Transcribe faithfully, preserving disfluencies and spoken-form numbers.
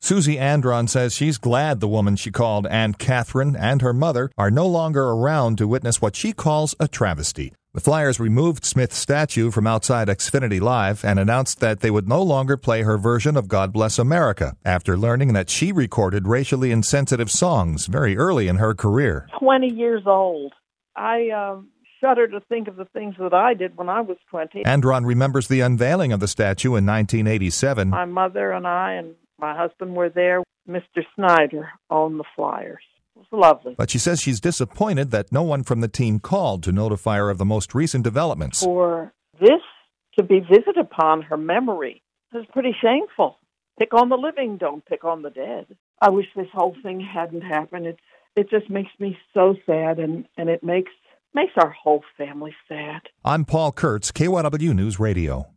Susie Andron says she's glad the woman she called Aunt Catherine and her mother are no longer around to witness what she calls a travesty. The Flyers removed Smith's statue from outside Xfinity Live and announced that they would no longer play her version of God Bless America after learning that she recorded racially insensitive songs very early in her career. twenty years old. I uh, shudder to think of the things that I did when I was twenty. Andron remembers the unveiling of the statue in nineteen eighty-seven. My mother and I and my husband were there. Mister Snyder owned the Flyers. It was lovely. But she says she's disappointed that no one from the team called to notify her of the most recent developments. For this to be visited upon her memory is pretty shameful. Pick on the living, don't pick on the dead. I wish this whole thing hadn't happened. It's, it just makes me so sad, and, and it makes makes our whole family sad. I'm Paul Kurtz, K Y W News Radio.